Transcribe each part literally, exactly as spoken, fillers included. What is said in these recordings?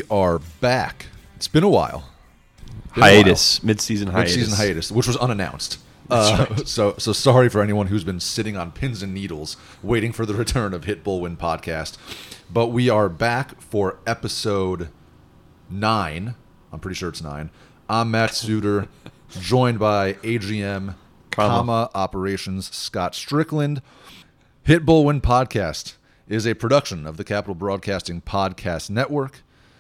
are back. It's been a while. Been hiatus, a while. mid-season hiatus. Mid-season hiatus, which was unannounced. Uh, right. So so sorry for anyone who's been sitting on pins and needles waiting for the return of Hit Bull Win podcast. But we are back for episode nine. I'm pretty sure it's nine. I'm Matt Suter, joined by A G M, comma, Operations Scott Strickland. Hit Bull Win podcast is a production of the Capital Broadcasting Podcast Network.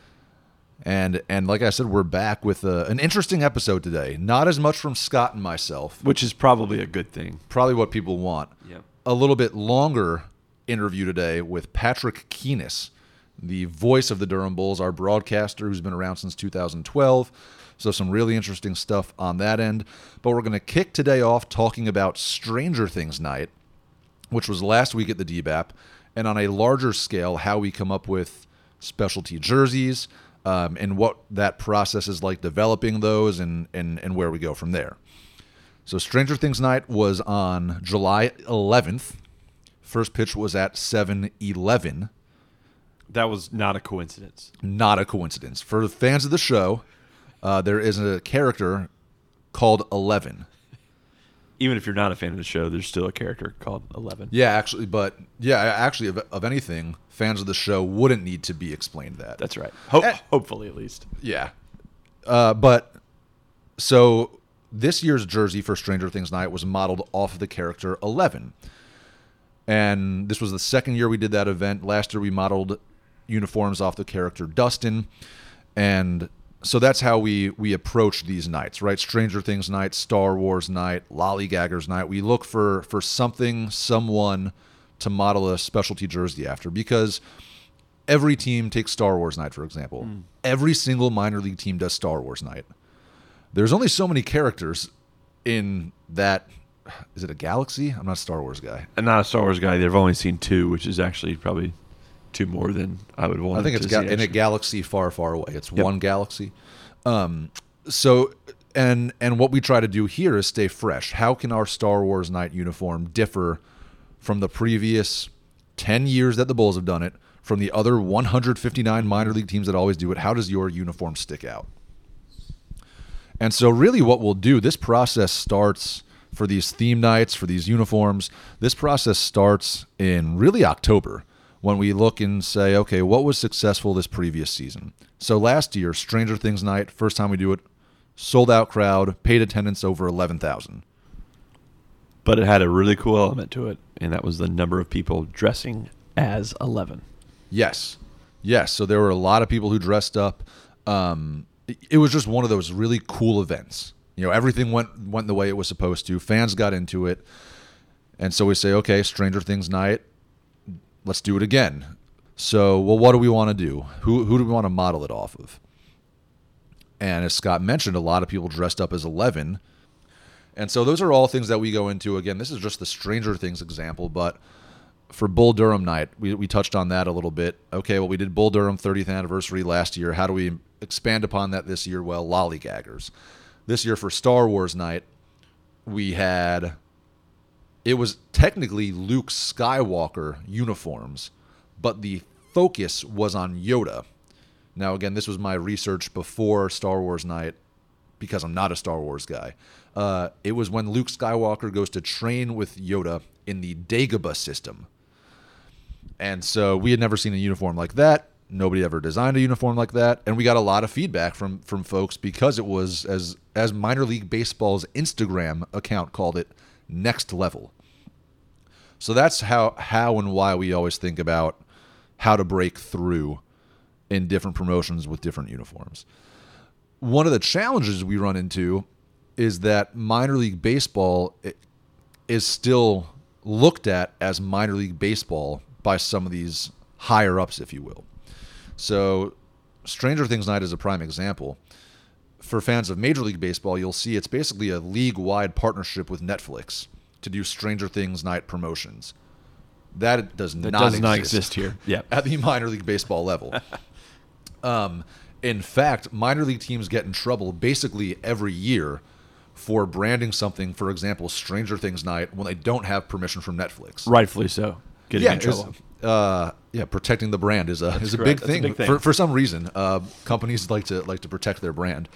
And and like I said, we're back with a, an interesting episode today. Not as much from Scott and myself. Which is probably a good thing. Probably what people want. Yep. A little bit longer interview today with Patrick Keenis, the voice of the Durham Bulls, our broadcaster who's been around since two thousand twelve. So some really interesting stuff on that end. But we're going to kick today off talking about Stranger Things Night, which was last week at the D B A P, and on a larger scale, how we come up with specialty jerseys, Um, and what that process is like developing those and, and, and where we go from there. So Stranger Things Night was on July eleventh. First pitch was at seven eleven. That was not a coincidence. Not a coincidence. For the fans of the show, uh, there is a character called Eleven. Even if you're not a fan of the show, there's still a character called Eleven. Yeah, actually, but yeah, actually, of, of anything, fans of the show wouldn't need to be explained that. That's right. Ho- eh, hopefully, at least. Yeah. Uh, but so this year's jersey for Stranger Things Night was modeled off of the character Eleven. And this was the second year we did that event. Last year we modeled uniforms off the character Dustin. And so that's how we we approach these nights, right? Stranger Things Night, Star Wars Night, Lollygaggers Night. We look for for something, someone to model a specialty jersey after, because every team takes Star Wars Night, for example. Mm. Every single minor league team does Star Wars Night. There's only so many characters in that. Is it a galaxy? I'm not a Star Wars guy. I'm not a Star Wars guy. They've only seen two, which is actually probably two more than I would want. I think it's to ga- see, in a galaxy far, far away. It's yep. one galaxy. Um, so, and and what we try to do here is stay fresh. How can our Star Wars Night uniform differ from the previous ten years that the Bulls have done it, from the other one hundred fifty-nine minor league teams that always do it? How does your uniform stick out? And so really what we'll do, this process starts for these theme nights, for these uniforms, this process starts in really October, when we look and say, okay, what was successful this previous season? So last year, Stranger Things Night, first time we do it, sold out crowd, paid attendance over eleven thousand. But it had a really cool element to it, and that was the number of people dressing as Eleven. Yes. Yes. So there were a lot of people who dressed up. Um, it, it was just one of those really cool events. You know, everything went went the way it was supposed to. Fans got into it. And so we say, okay, Stranger Things Night, let's do it again. So, well, what do we want to do? Who who do we want to model it off of? And as Scott mentioned, a lot of people dressed up as Eleven. And so those are all things that we go into. Again, this is just the Stranger Things example, but for Bull Durham Night, we, we touched on that a little bit. Okay, well, we did Bull Durham thirtieth anniversary last year. How do we expand upon that this year? Well, Lollygaggers. This year for Star Wars Night, we had, it was technically Luke Skywalker uniforms, but the focus was on Yoda. Now, again, this was my research before Star Wars Night, because I'm not a Star Wars guy. Uh, it was when Luke Skywalker goes to train with Yoda in the Dagobah system. And so we had never seen a uniform like that. Nobody ever designed a uniform like that. And we got a lot of feedback from from folks because it was, as as Minor League Baseball's Instagram account called it, next level. So that's how how and why we always think about how to break through in different promotions with different uniforms. One of the challenges we run into is that minor league baseball is still looked at as minor league baseball by some of these higher ups, if you will. So Stranger Things Night is a prime example. For fans of Major League Baseball, you'll see it's basically a league-wide partnership with Netflix to do Stranger Things Night promotions. That does that not does exist, not exist here. Yeah, at the minor league baseball level. um, in fact, minor league teams get in trouble basically every year for branding something, for example, Stranger Things Night, when they don't have permission from Netflix. Rightfully so. Getting yeah, in trouble. uh, yeah, protecting the brand is a That's is a correct. big That's a thing. big thing. For for some reason. Uh, companies like to like to protect their brand.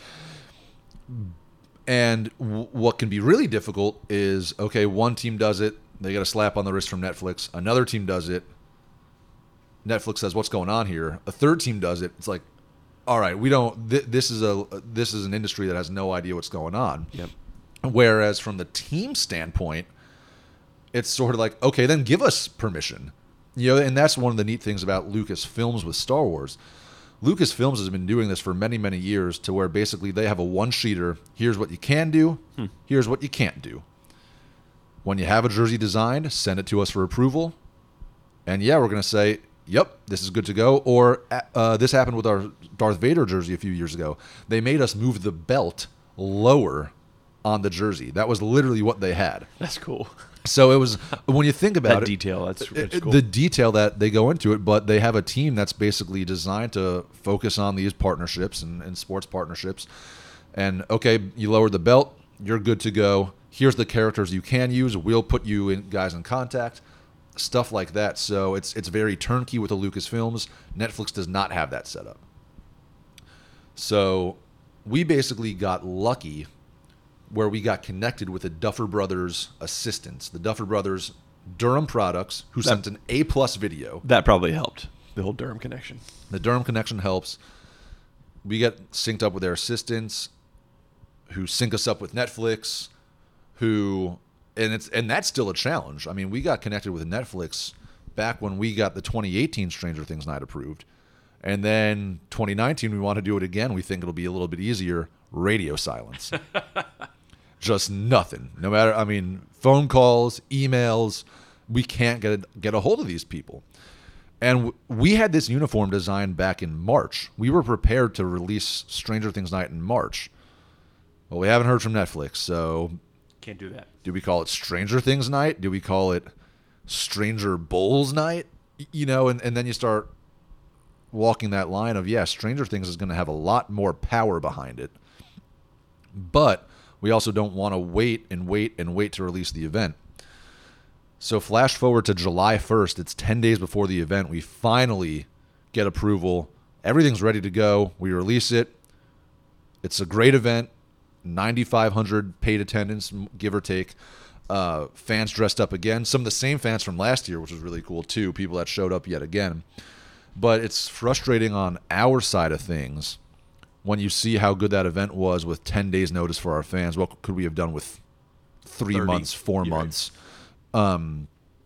And w- what can be really difficult is, okay, one team does it, they get a slap on the wrist from Netflix. Another team does it. Netflix says, "What's going on here?" A third team does it. It's like, all right, we don't. Th- this is a this is an industry that has no idea what's going on. Yep. Whereas from the team standpoint, it's sort of like, okay, then give us permission. You know, and that's one of the neat things about Lucasfilms with Star Wars. Lucasfilms has been doing this for many, many years to where basically they have a one-sheeter. Here's what you can do. Hmm. Here's what you can't do. When you have a jersey designed, send it to us for approval. And yeah, we're going to say, yep, this is good to go. Or uh, this happened with our Darth Vader jersey a few years ago. They made us move the belt lower on the jersey. That was literally what they had. That's cool. So it was, when you think about that it, detail, that's, that's it, cool. the detail that they go into it, but they have a team that's basically designed to focus on these partnerships and, and sports partnerships. And okay, you lowered the belt, you're good to go. Here's the characters you can use. We'll put you in guys in contact, stuff like that. So it's it's very turnkey with the Lucasfilms. Netflix does not have that setup. So we basically got lucky where we got connected with the Duffer Brothers assistants, the Duffer Brothers Durham Products, who that, sent an A-plus video. That probably helped, the whole Durham connection. The Durham connection helps. We get synced up with their assistants, who sync us up with Netflix, who, and it's and that's still a challenge. I mean, we got connected with Netflix back when we got the twenty eighteen Stranger Things night approved. And then twenty nineteen, we want to do it again. We think it'll be a little bit easier. Radio silence. Just nothing. No matter, I mean, phone calls, emails, we can't get a, get a hold of these people. And w- we had this uniform designed back in March. We were prepared to release Stranger Things Night in March. Well, we haven't heard from Netflix, so... Can't do that. Do we call it Stranger Things Night? Do we call it Stranger Bulls Night? Y- You know, and, and then you start walking that line of, yeah, Stranger Things is going to have a lot more power behind it. But we also don't want to wait and wait and wait to release the event. So flash forward to July first. It's ten days before the event. We finally get approval. Everything's ready to go. We release it. It's a great event. ninety-five hundred paid attendance, give or take. Uh, fans dressed up again. Some of the same fans from last year, which was really cool too. People that showed up yet again. But it's frustrating on our side of things when you see how good that event was with ten days notice for our fans. What could we have done with three thirty months, four You're months? Right. Um,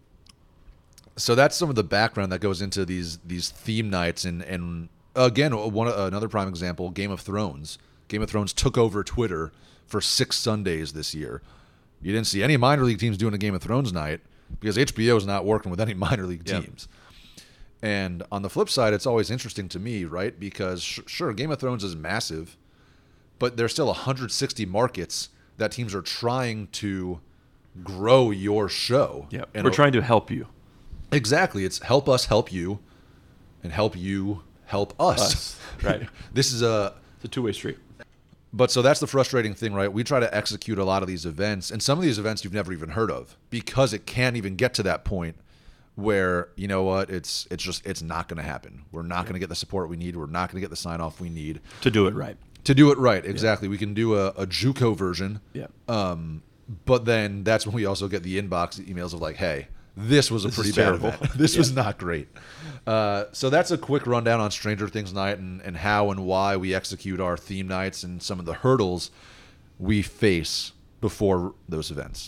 so that's some of the background that goes into these these theme nights. And, and again, one another prime example, Game of Thrones. Game of Thrones took over Twitter for six Sundays this year. You didn't see any minor league teams doing a Game of Thrones night because H B O is not working with any minor league Yep. teams. And on the flip side, it's always interesting to me, right? Because sh- sure, Game of Thrones is massive, but there's still one hundred sixty markets that teams are trying to grow your show. Yeah, And we're a- trying to help you. Exactly. It's help us help you, and help you help us. Us, right. This is a... It's a two-way street. But so that's the frustrating thing, right? We try to execute a lot of these events, and some of these events you've never even heard of because it can't even get to that point where, you know what, it's it's just it's not going to happen. We're not going to get the support we need. We're not going to get the sign off we need To do it right. to do it right. Exactly. We can do a, a JUCO version. Yeah. Um, but then that's when we also get the inbox emails of like, hey, this was a This pretty is bad terrible. event. This Yeah. was not great. Uh, so that's a quick rundown on Stranger Things Night and, and how and why we execute our theme nights and some of the hurdles we face before those events.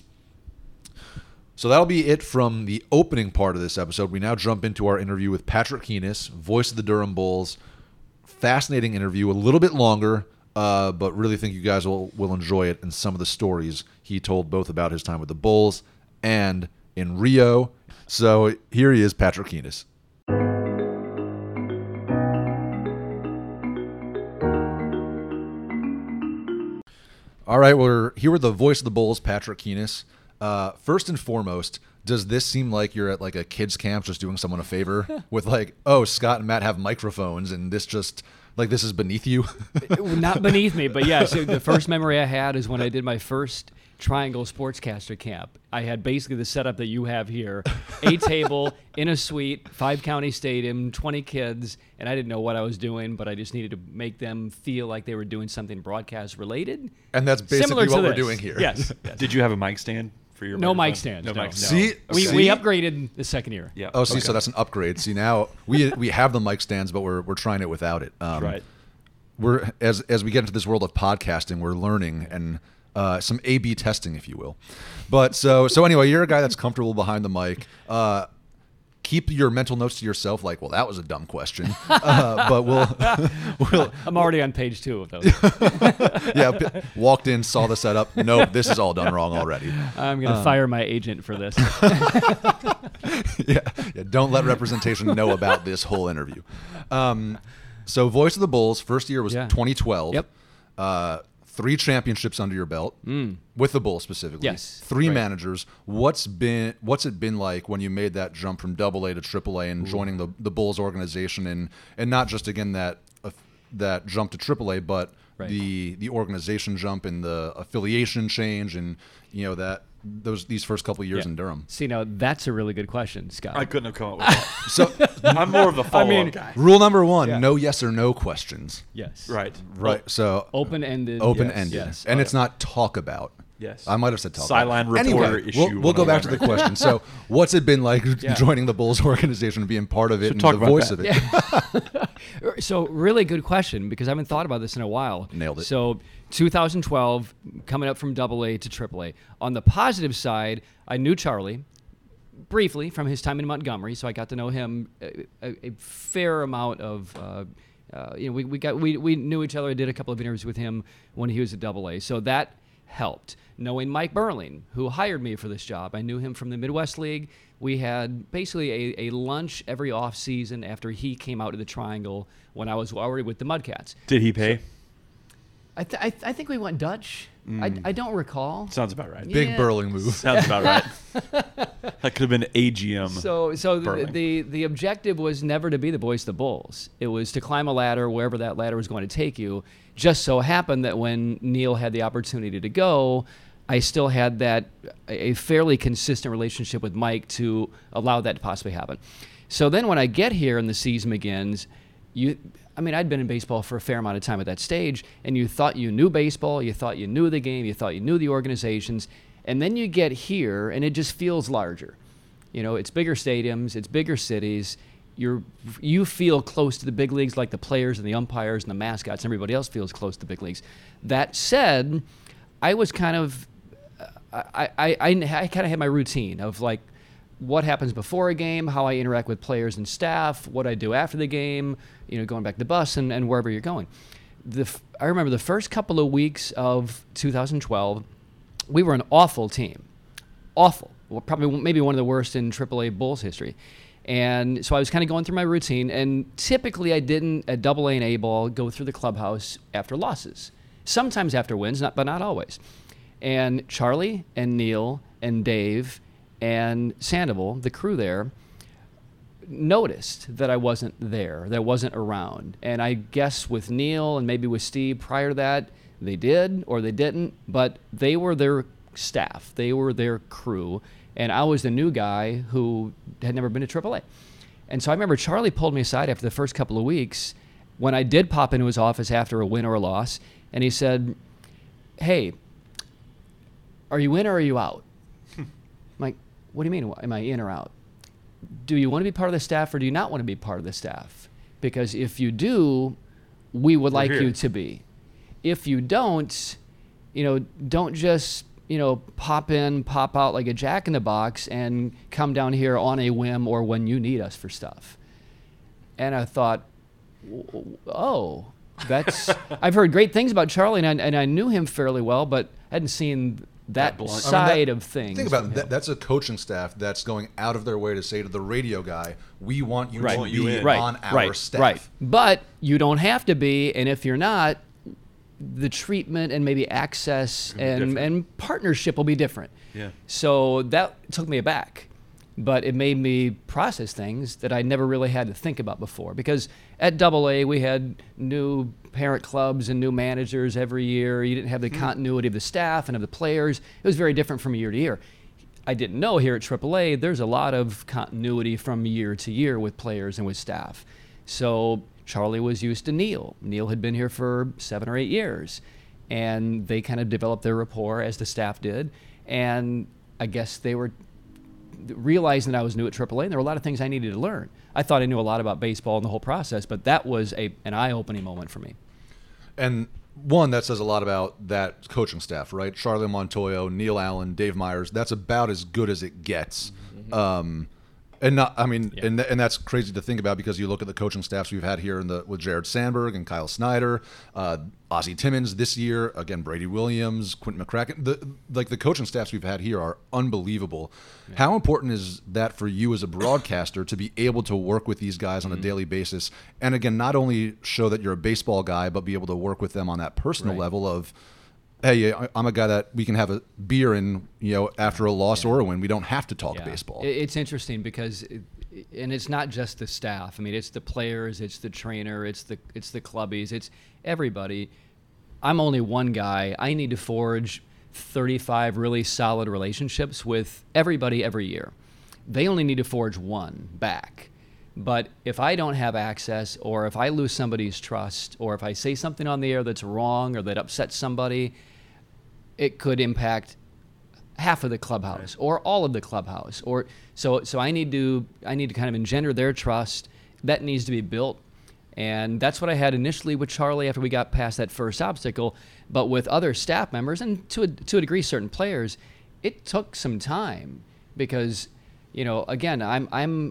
So that'll be it from the opening part of this episode. We now jump into our interview with Patrick Keenis, voice of the Durham Bulls. Fascinating interview, a little bit longer, uh, but really think you guys will, will enjoy it and some of the stories he told both about his time with the Bulls and in Rio. So here he is, Patrick Keenis. All right, we're here with the voice of the Bulls, Patrick Keenis. Uh, first and foremost, does this seem like you're at like a kids camp just doing someone a favor with like, oh, Scott and Matt have microphones and this just like this is beneath you? Not beneath me, but yeah. So the first memory I had is when I did my first Triangle Sportscaster Camp. I had basically the setup that you have here, a table in a suite, five county stadium, twenty kids, and I didn't know what I was doing, but I just needed to make them feel like they were doing something broadcast related. And that's basically Similar to what we're this. doing here. Yes. yes. Did you have a mic stand for your No microphone? mic stands. No, No, mic no. stands. See? We, See? we upgraded the second year. Yeah. Oh, see, Okay. so that's an upgrade. See, now we we have the mic stands, but we're we're trying it without it. Um, Right. We're as as we get into this world of podcasting, we're learning and uh, some A B testing, if you will. But so so anyway, you're a guy that's comfortable behind the mic. Uh, keep your mental notes to yourself. Like, well, that was a dumb question, uh, but we'll we'll I'm already on page two of those. yeah. p- Walked in, saw the setup. Nope, this is all done wrong already. I'm going to fire my agent for this. yeah, yeah, don't let representation know about this whole interview. Um, so, Voice of the Bulls, first year was Yeah. twenty twelve. Yep. Uh, three championships under your belt with the Bulls specifically. Yes, Three right. managers. What's been what's it been like when you made that jump from Double A to Triple A and joining the the Bulls organization and and not just again that uh, that jump to Triple A, but Right. the the organization jump and the affiliation change and you know that those these first couple of years Yeah. in Durham. See, now that's a really good question, Scott. I couldn't have come up with that. So I'm more of a follow-up mean- guy. rule number one: Yeah. no yes or no questions. yes. Right. Right. So Open-ended. open ended, Yes. and Oh, it's not talk about. Yes. I might have said talk. Sideline about. reporter anyway, issue We'll, we'll go back to the one oh one, question. So, what's it been like Yeah. joining the Bulls organization and being part of it So and talk the about voice that. of it? So really good question because I haven't thought about this in a while. Nailed it. So two thousand twelve, coming up from Double A to Triple A. On the positive side, I knew Charlie briefly from his time in Montgomery, so I got to know him a, a, a fair amount of. Uh, uh, you know, we, we got we, we knew each other. I did a couple of interviews with him when he was at Double A, so that helped. Knowing Mike Burling, who hired me for this job, I knew him from the Midwest League. We had basically a, a lunch every off season after he came out to the Triangle when I was already with the Mudcats. Did he pay? I, th- I, th- I think we went Dutch. I, I don't recall. Sounds about right. Big Yeah. Burling move. Sounds about right. That could have been A G M. So, so the, Burling. the the objective was never to be the voice of the Bulls. It was to climb a ladder wherever that ladder was going to take you. Just so happened that when Neil had the opportunity to go, I still had that a fairly consistent relationship with Mike to allow that to possibly happen. So then when I get here and the season begins, you. I mean, I'd been in baseball for a fair amount of time at that stage, and you thought you knew baseball, you thought you knew the game, you thought you knew the organizations, and then you get here, and it just feels larger. You know, it's bigger stadiums, it's bigger cities. You're you feel close to the big leagues, like the players and the umpires and the mascots. And everybody else feels close to the big leagues. That said, I was kind of, I I, I, I kind of had my routine of like what happens before a game, how I interact with players and staff, what I do after the game, you know, going back to the bus and, and wherever you're going. The f- I remember the first couple of weeks of two thousand twelve, we were an awful team. Awful. Well, probably maybe one of the worst in triple A Bulls history. And so I was kind of going through my routine, and typically I didn't, at double A and A ball, go through the clubhouse after losses. Sometimes after wins, not, but not always. And Charlie and Neil and Dave and Sandoval, the crew there, noticed that I wasn't there, that I wasn't around. And I guess with Neil and maybe with Steve prior to that, they did or they didn't, but they were their staff. They were their crew. And I was the new guy who had never been to triple A. And so I remember Charlie pulled me aside after the first couple of weeks when I did pop into his office after a win or a loss, and he said, "Hey, are you in or are you out?" I'm like, "What do you mean? Am I in or out? Do you want to be part of the staff or do you not want to be part of the staff? Because if you do, we would We're like here. you to be. If you don't, you know, don't just, you know, pop in, pop out like a jack in the box and come down here on a whim or when you need us for stuff." And I thought, oh, that's, I've heard great things about Charlie, and I, and I knew him fairly well, but I hadn't seen that That blunt. I mean, side I mean, that- of things. Think about from it. That, him. that's a coaching staff that's going out of their way to say to the radio guy, "We want you Right. to Want be you in. right, on our right, staff." Right. But you don't have to be, and if you're not, the treatment and maybe access be and, different. and partnership will be different. Yeah. So that took me aback. but it made me process things that I never really had to think about before. Because at Double A, we had new parent clubs and new managers every year. You didn't have the continuity of the staff and of the players. It was very different from year to year. I didn't know here at Triple A, there's a lot of continuity from year to year with players and with staff. So Charlie was used to Neil. Neil had been here for seven or eight years, and they kind of developed their rapport as the staff did. And I guess they were realizing that I was new at Triple A, and there were a lot of things I needed to learn. I thought I knew a lot about baseball and the whole process, but that was a an eye-opening moment for me. And one, that says a lot about that coaching staff, right? Charlie Montoyo, Neil Allen, Dave Myers. That's about as good as it gets. Mm-hmm. Um, and not, I mean, yeah. and and that's crazy to think about because you look at the coaching staffs we've had here in the with Jared Sandberg and Kyle Snyder, uh, Ozzie Timmons this year, again Brady Williams, Quentin McCracken. The like the coaching staffs we've had here are unbelievable. Yeah. How important is that for you as a broadcaster to be able to work with these guys on mm-hmm. a daily basis, and again, not only show that you're a baseball guy, but be able to work with them on that personal right. level of, hey, I'm a guy that we can have a beer in, you know, after a loss yeah. or a win. We don't have to talk yeah. baseball. It's interesting because, it, and it's not just the staff. I mean, it's the players, it's the trainer, it's the it's the clubbies, it's everybody. I'm only one guy. I need to forge thirty-five really solid relationships with everybody every year. They only need to forge one back. But if I don't have access, or if I lose somebody's trust, or if I say something on the air that's wrong or that upsets somebody, it could impact half of the clubhouse right. or all of the clubhouse. Or so so I need to I need to kind of engender their trust. That needs to be built. And that's what I had initially with Charlie after we got past that first obstacle. But with other staff members and to a, to a degree certain players, it took some time because, you know, again, I'm I'm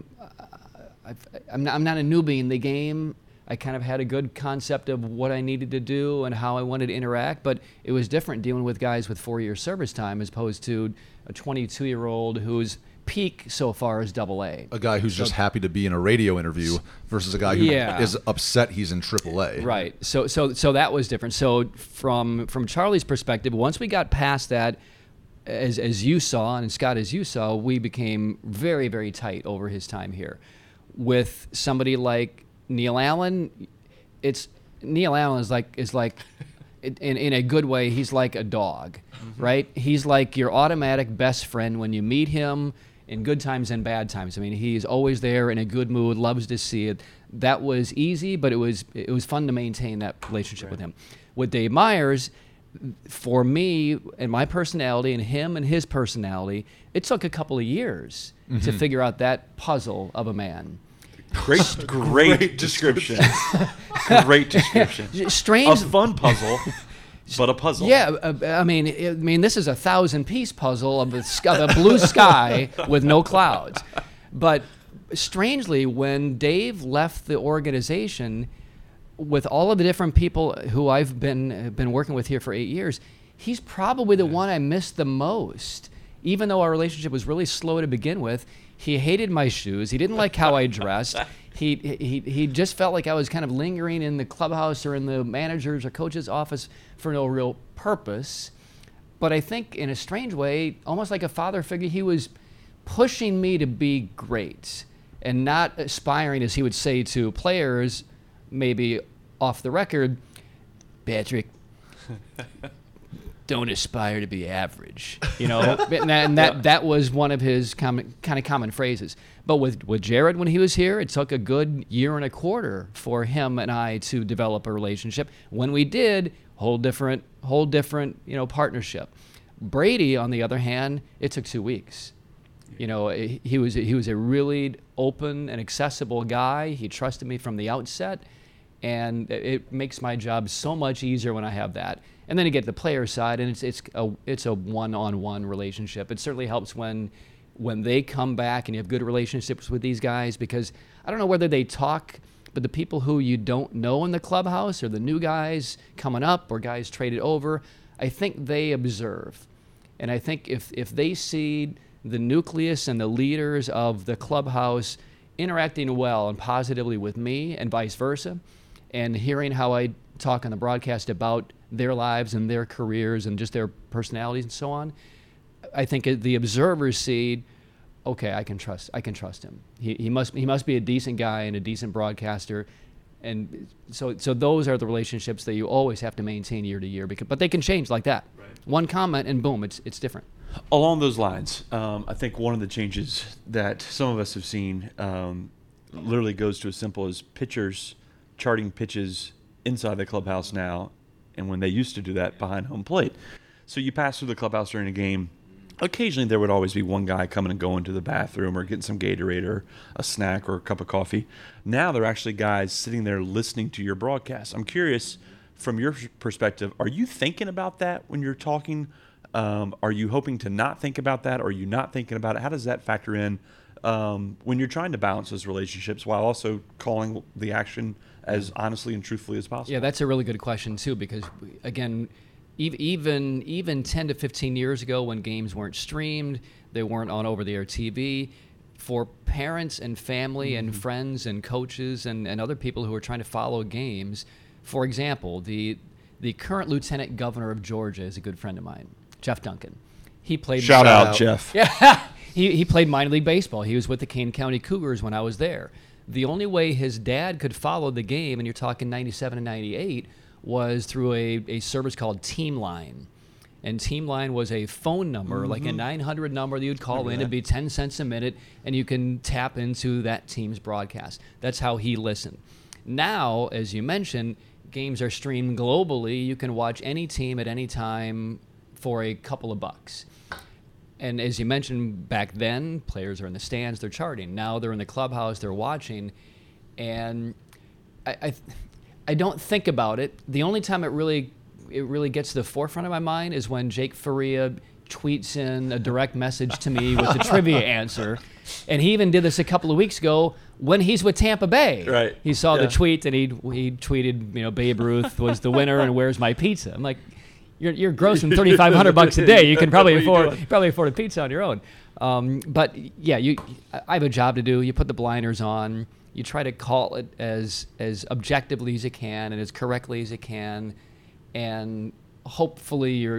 I've, I'm not, I'm not a newbie in the game. I kind of had a good concept of what I needed to do and how I wanted to interact, but it was different dealing with guys with four years service time as opposed to a twenty-two-year-old whose peak so far is Double A. A guy who's so, just happy to be in a radio interview versus a guy who yeah. is upset he's in Triple A. Right. So so so that was different. So from from Charlie's perspective, once we got past that, as as you saw and Scott as you saw, we became very very tight over his time here. With somebody like Neil Allen, it's Neil Allen is like is like in in a good way. He's like a dog, mm-hmm. right? He's like your automatic best friend when you meet him in good times and bad times. I mean, he's always there in a good mood, loves to see it. That was easy, but it was it was fun to maintain that relationship right. with him. With Dave Myers, for me and my personality and him and his personality, it took a couple of years mm-hmm. to figure out that puzzle of a man. Great, great, great description. Great description. Strange, a fun puzzle, but a puzzle. Yeah, uh, I mean, I mean, this is a thousand-piece puzzle of the, sky, the blue sky with no clouds. But strangely, when Dave left the organization, with all of the different people who I've been been working with here for eight years, he's probably the yeah. one I missed the most. Even though our relationship was really slow to begin with, he hated my shoes. He didn't like how I dressed. He, he he just felt like I was kind of lingering in the clubhouse or in the manager's or coach's office for no real purpose. But I think in a strange way, almost like a father figure, he was pushing me to be great and not aspiring, as he would say to players, maybe off the record, Patrick, don't aspire to be average, you know, and, that, and that, that was one of his common, kind of common phrases. But with, with Jared, when he was here, it took a good year and a quarter for him and I to develop a relationship. When we did, whole different, whole different, you know, partnership. Brady, on the other hand, it took two weeks. You know, he was he was a really open and accessible guy. He trusted me from the outset, and it makes my job so much easier when I have that. And then you get the player side, and it's it's a it's a one-on-one relationship. It certainly helps when when they come back and you have good relationships with these guys, because I don't know whether they talk, but the people who you don't know in the clubhouse or the new guys coming up or guys traded over, I think they observe. And I think if if they see the nucleus and the leaders of the clubhouse interacting well and positively with me and vice versa, and hearing how I talk on the broadcast about their lives and their careers and just their personalities and so on, I think the observers see, okay, I can trust I can trust him. He he must he must be a decent guy and a decent broadcaster. And so so those are the relationships that you always have to maintain year to year, because but they can change like that. Right. One comment and boom, it's it's different. Along those lines, um, I think one of the changes that some of us have seen um, literally goes to as simple as pitchers charting pitches inside the clubhouse now, and when they used to do that behind home plate. So you pass through the clubhouse during a game. Occasionally there would always be one guy coming and going to the bathroom or getting some Gatorade or a snack or a cup of coffee. Now there are actually guys sitting there listening to your broadcast. I'm curious, from your perspective, are you thinking about that when you're talking? Um, are you hoping to not think about that? Or are you not thinking about it? How does that factor in um, when you're trying to balance those relationships while also calling the action as honestly and truthfully as possible? Yeah, that's a really good question too, because again, ev- even even ten to fifteen years ago, when games weren't streamed, they weren't on over-the-air T V, for parents and family mm-hmm. and friends and coaches and, and other people who are trying to follow games, for example, the the current lieutenant governor of Georgia is a good friend of mine, Jeff Duncan. He played shout out, out Jeff. Yeah, he he played minor league baseball. He was with the Kane County Cougars when I was there. The only way his dad could follow the game, and you're talking ninety-seven and ninety-eight, was through a, a service called Team Line. And Team Line was a phone number, mm-hmm. like a nine hundred number that you'd call Remember in. That. It'd be ten cents a minute, and you can tap into that team's broadcast. That's how he listened. Now, as you mentioned, games are streamed globally. You can watch any team at any time for a couple of bucks. And as you mentioned, back then, players are in the stands, they're charting. Now they're in the clubhouse, they're watching. And I, I, I don't think about it. The only time it really it really gets to the forefront of my mind is when Jake Faria tweets in a direct message to me with a trivia answer. And he even did this a couple of weeks ago when he's with Tampa Bay. Right. He saw yeah. the tweet and he he tweeted, you know, Babe Ruth was the winner and where's my pizza? I'm like, You're you're grossing thirty-five hundred bucks a day. You can probably afford probably afford a pizza on your own. Um, but yeah, you I have a job to do. You put the blinders on. You try to call it as as objectively as you can and as correctly as you can, and hopefully you're.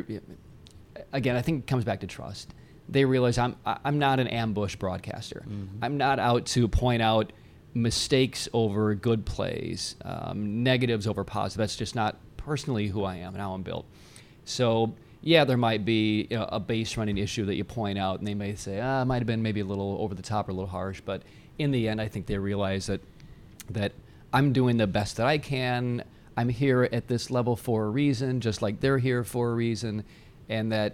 Again, I think it comes back to trust. They realize I'm I'm not an ambush broadcaster. Mm-hmm. I'm not out to point out mistakes over good plays, um, negatives over positive. That's just not personally who I am and how I'm built. So, yeah, there might be, you know, a base running issue that you point out, and they may say, ah, it might have been maybe a little over the top or a little harsh. But in the end, I think they realize that that I'm doing the best that I can. I'm here at this level for a reason, just like they're here for a reason, and that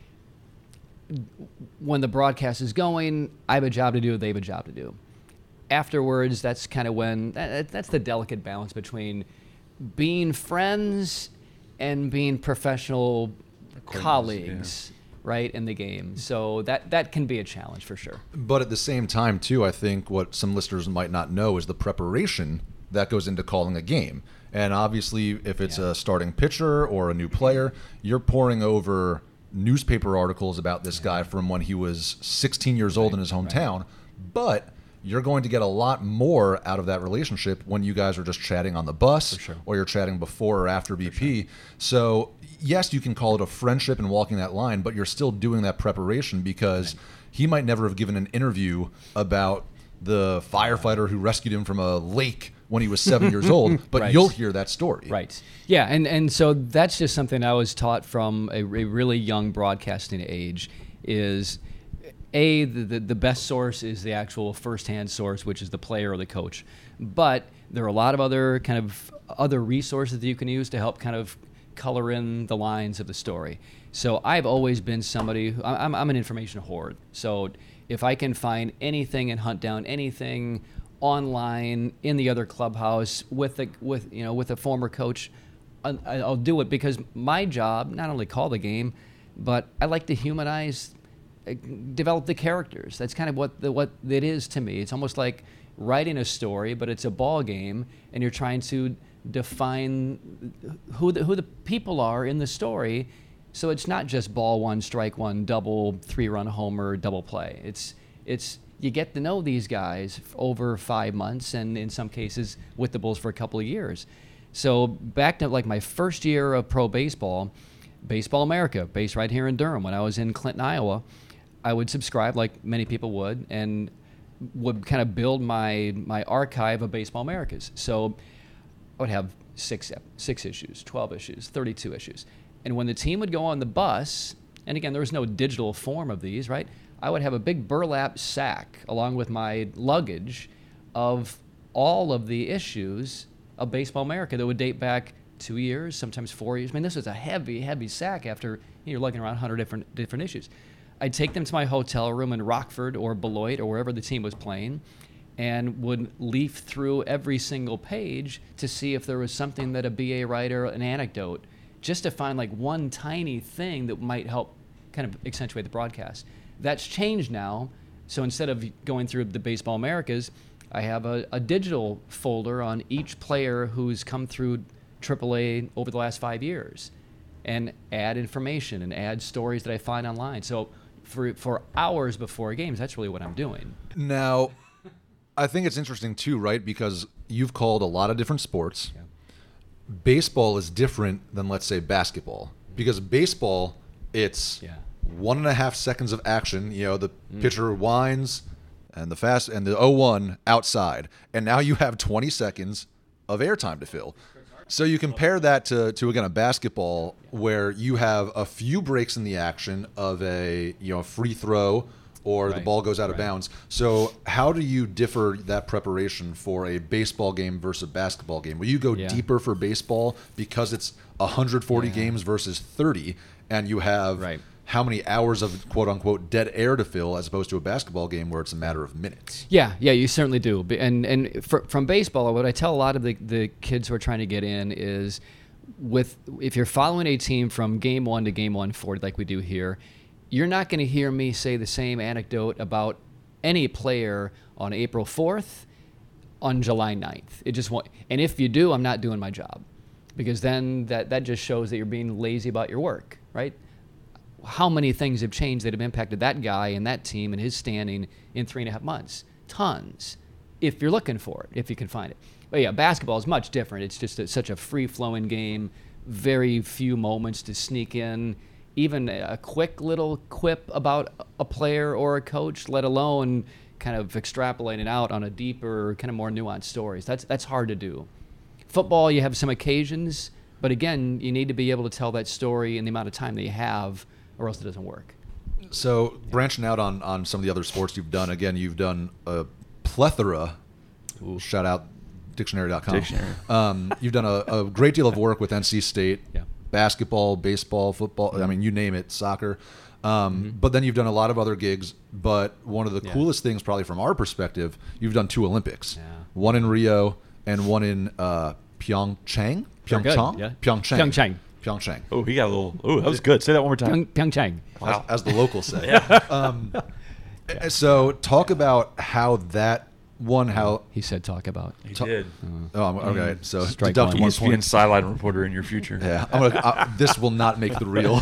when the broadcast is going, I have a job to do, they have a job to do. Afterwards, that's kind of when, that, that's the delicate balance between being friends and being professional colleagues, yeah. right, in the game. So that that can be a challenge for sure. But at the same time, too, I think what some listeners might not know is the preparation that goes into calling a game. And obviously, if it's yeah. a starting pitcher or a new player, you're pouring over newspaper articles about this yeah. guy from when he was sixteen years old right. in his hometown. Right. But you're going to get a lot more out of that relationship when you guys are just chatting on the bus sure. or you're chatting before or after B P. Sure. So, yes, you can call it a friendship and walking that line, but you're still doing that preparation because right. he might never have given an interview about the firefighter who rescued him from a lake when he was seven years old, but right. you'll hear that story. Right. Yeah, and, and so that's just something I was taught from a, a really young broadcasting age is... A, the, the, the best source is the actual first-hand source, which is the player or the coach. But there are a lot of other kind of other resources that you can use to help kind of color in the lines of the story. So I've always been somebody who, I'm, I'm an information hoard. So if I can find anything and hunt down anything online in the other clubhouse with a, with you know with a former coach, I'll, I'll do it because my job not only call the game, but I like to humanize. Develop the characters. That's kind of what the, what it is to me. It's almost like writing a story, but it's a ball game, and you're trying to define who the, who the people are in the story. So it's not just ball one, strike one, double, three-run homer, double play. It's it's you get to know these guys over five months, and in some cases with the Bulls for a couple of years. So back to like my first year of pro baseball, Baseball America, based right here in Durham, when I was in Clinton, Iowa. I would subscribe like many people would, and would kind of build my my archive of Baseball Americas. So I would have six six issues, twelve issues, thirty-two issues. And when the team would go on the bus, and again, there was no digital form of these, right? I would have a big burlap sack along with my luggage of all of the issues of Baseball America that would date back two years, sometimes four years. I mean, this was a heavy, heavy sack after you're looking around one hundred different different issues. I'd take them to my hotel room in Rockford or Beloit or wherever the team was playing, and would leaf through every single page to see if there was something that a B A writer, an anecdote, just to find like one tiny thing that might help kind of accentuate the broadcast. That's changed now. So instead of going through the Baseball Americas, I have a, a digital folder on each player who's come through triple A over the last five years, and add information and add stories that I find online. So for for hours before games, that's really what I'm doing. Now, I think it's interesting too, right? Because you've called a lot of different sports. Yeah. Baseball is different than, let's say, basketball. Because baseball, it's Yeah. one and a half seconds of action. You know, the mm. pitcher winds, and the fast and the oh one outside, and now you have twenty seconds of airtime to fill. So you compare that to, to again a basketball where you have a few breaks in the action of a you know free throw or Right. the ball goes out of Right. bounds. So how do you differ that preparation for a baseball game versus a basketball game? Will you go Yeah. deeper for baseball because it's one hundred forty Yeah. games versus thirty, and you have Right. how many hours of quote unquote dead air to fill, as opposed to a basketball game where it's a matter of minutes? Yeah, yeah, you certainly do. B- And and for, from baseball, what I tell a lot of the, the kids who are trying to get in is, with if you're following a team from game one to game one forty like we do here, you're not going to hear me say the same anecdote about any player on April fourth, on July ninth. It just won't. And if you do, I'm not doing my job, because then that, that just shows that you're being lazy about your work, right? How many things have changed that have impacted that guy and that team and his standing in three and a half months? Tons, if you're looking for it, if you can find it. But yeah, basketball is much different. It's just a, such a free-flowing game, very few moments to sneak in, even a quick little quip about a player or a coach, let alone kind of extrapolating out on a deeper, kind of more nuanced stories. That's that's hard to do. Football, you have some occasions, but again, you need to be able to tell that story in the amount of time that you have, or else it doesn't work. So branching out on, on some of the other sports you've done, again, you've done a plethora. Ooh. Shout out dictionary dot com. Dictionary. Um, you've done a, a great deal of work with N C State. Yeah. Basketball, baseball, football. Mm-hmm. I mean, you name it, soccer. Um, mm-hmm. But then you've done a lot of other gigs. But one of the Yeah. coolest things, probably from our perspective, you've done two Olympics. Yeah. One in Rio and one in uh, Pyeongchang. Very good, Pyeongchang. yeah. Pyeongchang. Pyeongchang. Pyeongchang. Oh, he got a little. Oh, that was good. Say that one more time. Pyong, Pyeongchang. Wow. As, as the locals say. um, so talk about how that one, how He said talk about. He Ta- did. Oh, I'm- okay. So Strike deduct one. one E S P N point. sideline reporter in your future. Yeah, I'm gonna. Uh, this will not make the reel.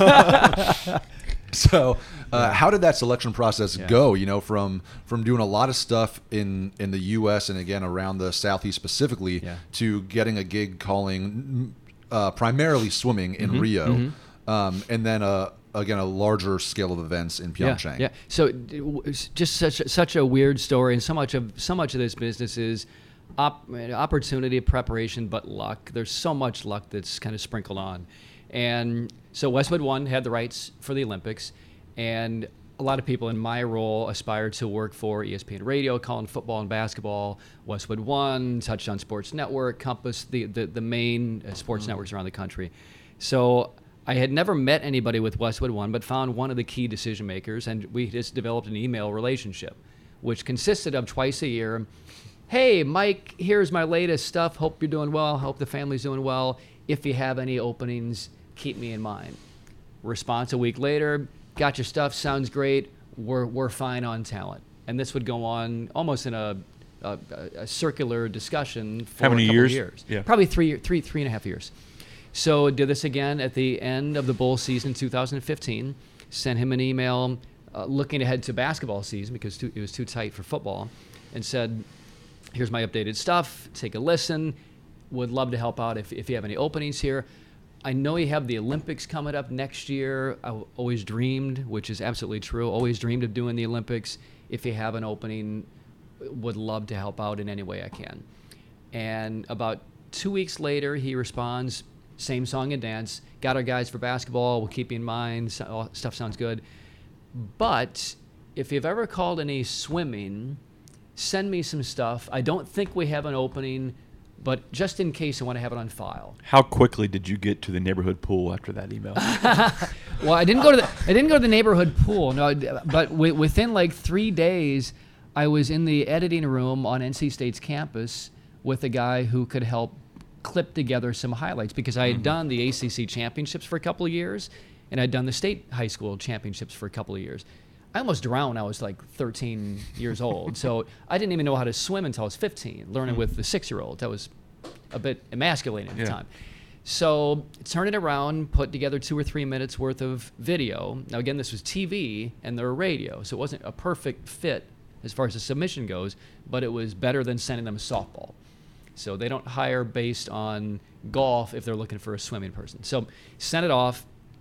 So, uh, how did that selection process Yeah. go? You know, from from doing a lot of stuff in in the U S and again around the Southeast specifically, Yeah. to getting a gig calling uh, primarily swimming in Mm-hmm, Rio, um, and then a again a larger scale of events in Pyeongchang. Yeah, yeah. So d- w- it's just such such a weird story, and so much of so much of this business is op- opportunity, preparation, but luck. There's so much luck that's kind of sprinkled on, and so Westwood One had the rights for the Olympics, and a lot of people in my role aspire to work for E S P N Radio, calling football and basketball. Westwood One, Touchdown Sports Network, Compass, the the, the main uh, sports Mm-hmm. networks around the country. So I had never met anybody with Westwood One, but found one of the key decision makers, and we just developed an email relationship, which consisted of twice a year. Hey, Mike, here's my latest stuff. Hope you're doing well. Hope the family's doing well. If you have any openings, keep me in mind. Response a week later, got your stuff, sounds great. We're we're fine on talent. And this would go on almost in a a, a circular discussion for How many a couple years? of years. Yeah. Probably three, three, three and a half years. So did this again at the end of the bowl season in two thousand fifteen. Sent him an email uh, looking ahead to basketball season because too, it was too tight for football, and said, here's my updated stuff. Take a listen. Would love to help out if, if you have any openings here. I know you have the Olympics coming up next year. I always dreamed, which is absolutely true, always dreamed of doing the Olympics. If you have an opening, would love to help out in any way I can. And about two weeks later, he responds, same song and dance, got our guys for basketball, we'll keep you in mind, so, all, stuff sounds good. But if you've ever called any swimming, send me some stuff. I don't think we have an opening, but just in case, I want to have it on file. How quickly did you get to the neighborhood pool after that email? Well, I didn't go to the I didn't go to the neighborhood pool. No, but w- within like three days, I was in the editing room on N C State's campus with a guy who could help clip together some highlights, because I had mm-hmm. done the A C C championships for a couple of years, and I'd done the state high school championships for a couple of years. I almost drowned when I was like thirteen years old. So I didn't even know how to swim until I was fifteen, learning mm-hmm. with the six-year-old. That was a bit emasculating at yeah. the time. So turn it around, put together two or three minutes worth of video. Now, again, this was T V and they're radio, so it wasn't a perfect fit as far as the submission goes, but it was better than sending them a softball. So they don't hire based on golf if they're looking for a swimming person. So send it off.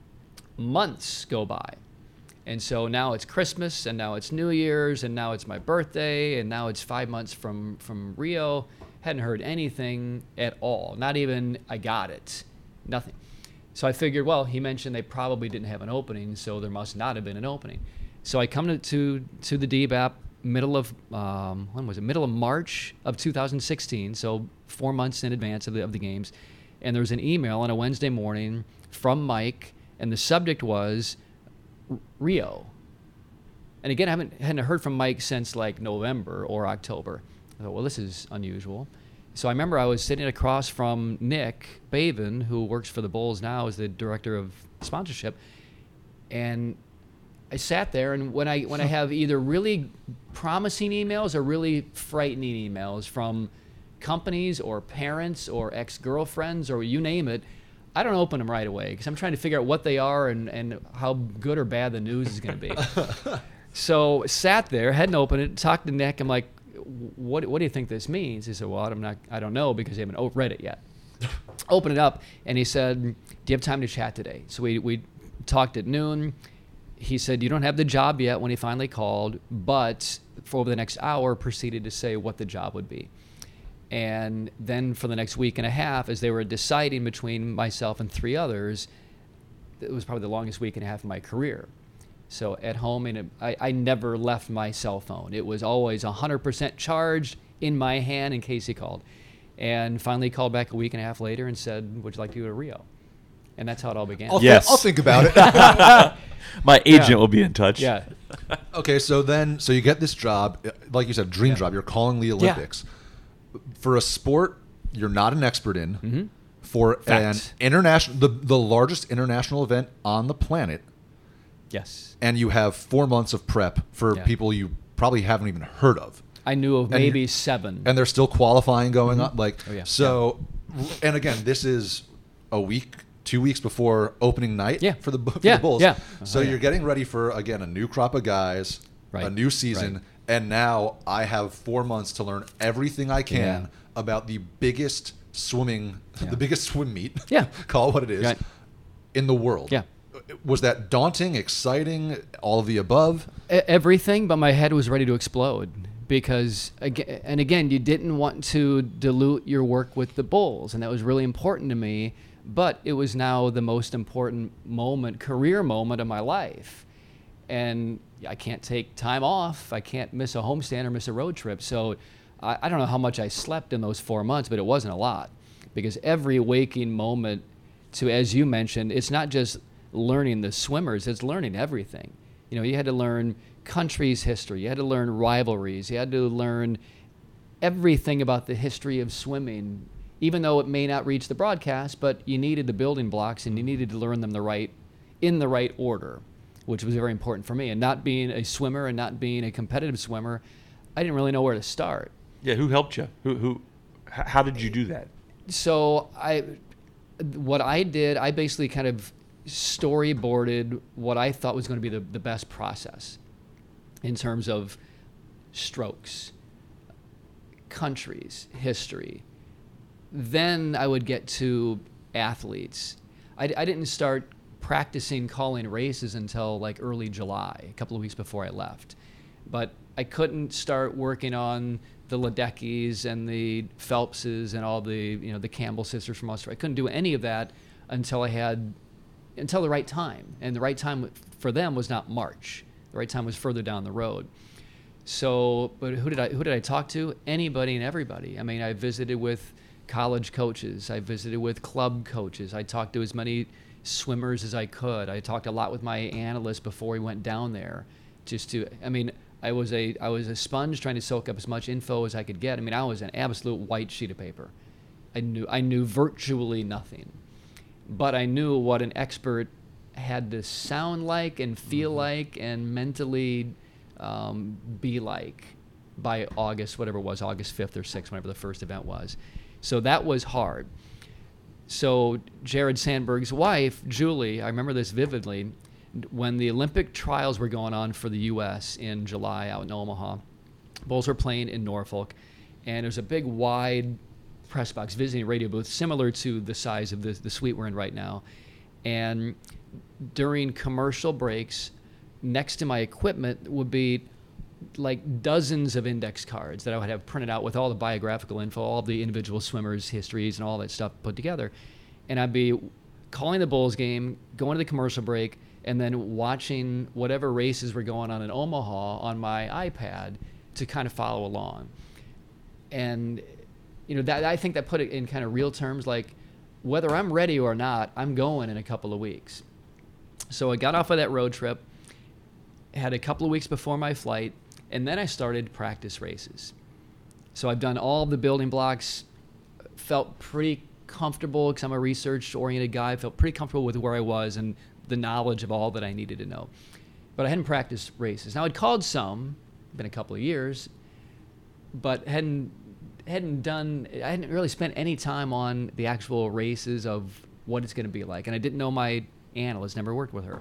Months go by. And so now it's Christmas, and now it's New Year's, and now it's my birthday, and now it's five months from, from Rio. Hadn't heard anything at all. Not even, I got it. Nothing. So I figured, well, he mentioned they probably didn't have an opening, so there must not have been an opening. So I come to to, to the D B A P middle of, um, when was it? Middle of March of two thousand sixteen, so four months in advance of the, of the games. And there was an email on a Wednesday morning from Mike, and the subject was Rio. And again, I haven't hadn't heard from Mike since like November or October. I thought, well, this is unusual. So I remember I was sitting across from Nick Bavin, who works for the Bulls now as the director of sponsorship, and I sat there, and when I when I have either really promising emails or really frightening emails from companies or parents or ex-girlfriends or you name it, I don't open them right away because I'm trying to figure out what they are and, and how good or bad the news is going to be. So sat there, hadn't opened it, talked to Nick. I'm like, what what do you think this means? He said, well, I'm not, I don't know because I haven't read it yet. Open it up, and he said, do you have time to chat today? So we, we talked at noon. He said, you don't have the job yet when he finally called, but for over the next hour proceeded to say what the job would be. And then for the next week and a half, as they were deciding between myself and three others, it was probably the longest week and a half of my career. So at home, and it, I, I never left my cell phone. It was always one hundred percent charged in my hand in case he called. And finally called back a week and a half later and said, would you like to go to Rio? And that's how it all began. I'll yes. Th- I'll think about it. My agent yeah. will be in touch. Yeah. Okay, so then, so you get this job, like you said, dream Yeah. job. You're calling the Olympics. Yeah. For a sport you're not an expert in, Mm-hmm. for Fact. an international, the, the largest international event on the planet, Yes. and you have four months of prep for Yeah. people you probably haven't even heard of. I knew of And maybe you- seven. And there's still qualifying going on. Like, Oh, yeah. so, and again, this is a week, two weeks before opening night Yeah. for the for Yeah, the Bulls. yeah. So Uh-huh, yeah. you're getting ready for, again, a new crop of guys, Right. a new season, Right. and now I have four months to learn everything I can Yeah. about the biggest swimming, Yeah. the biggest swim meet, Yeah. call it what it is, Right. in the world. Yeah. Was that daunting, exciting, all of the above? E- Everything, but my head was ready to explode because, aga- and again, you didn't want to dilute your work with the Bulls, and that was really important to me. But it was now the most important moment, career moment of my life, and I can't take time off. I can't miss a homestand or miss a road trip. So I, I don't know how much I slept in those four months, but it wasn't a lot because every waking moment, to as you mentioned, it's not just learning the swimmers, it's learning everything. You know, you had to learn country's history, you had to learn rivalries, you had to learn everything about the history of swimming, even though it may not reach the broadcast, but you needed the building blocks and you needed to learn them the right, in the right order, which was very important for me. And not being a swimmer and not being a competitive swimmer, I didn't really know where to start. Yeah, who helped you? Who, who, h- how did you do that? So I, what I did, I basically kind of storyboarded what I thought was going to be the, the best process in terms of strokes, countries, history. Then I would get to athletes. I, I didn't start practicing calling races until like early July, a couple of weeks before I left. But I couldn't start working on the Ledeckis and the Phelpses and all the, you know, the Campbell sisters from Australia. I couldn't do any of that until I had, until the right time. And the right time for them was not March. The right time was further down the road. So, but who did I who did I talk to? Anybody and everybody. I mean, I visited with college coaches. I visited with club coaches. I talked to as many swimmers as I could. I talked a lot with my analyst before we went down there, just to. I mean, I was a I was a sponge trying to soak up as much info as I could get. I mean, I was an absolute white sheet of paper. I knew I knew virtually nothing, but I knew what an expert had to sound like and feel mm-hmm. like and mentally um, be like by August, whatever it was, August fifth or sixth, whenever the first event was. So that was hard. So Jared Sandberg's wife, Julie, I remember this vividly, when the Olympic trials were going on for the U S in July out in Omaha, Bulls were playing in Norfolk, and there was a big wide press box visiting radio booth similar to the size of the, the suite we're in right now. And during commercial breaks, next to my equipment would be like dozens of index cards that I would have printed out with all the biographical info, all the individual swimmers' histories and all that stuff put together. And I'd be calling the Bulls game, going to the commercial break, and then watching whatever races were going on in Omaha on my iPad to kind of follow along. And, you know, that I think that put it in kind of real terms, like whether I'm ready or not, I'm going in a couple of weeks. So I got off of that road trip, had a couple of weeks before my flight, and then I started practice races. So I've done all the building blocks, felt pretty comfortable because I'm a research-oriented guy, felt pretty comfortable with where I was and the knowledge of all that I needed to know. But I hadn't practiced races. Now I'd called some, been a couple of years, but hadn't hadn't done, I hadn't really spent any time on the actual races of what it's going to be like. And I didn't know my analyst, never worked with her.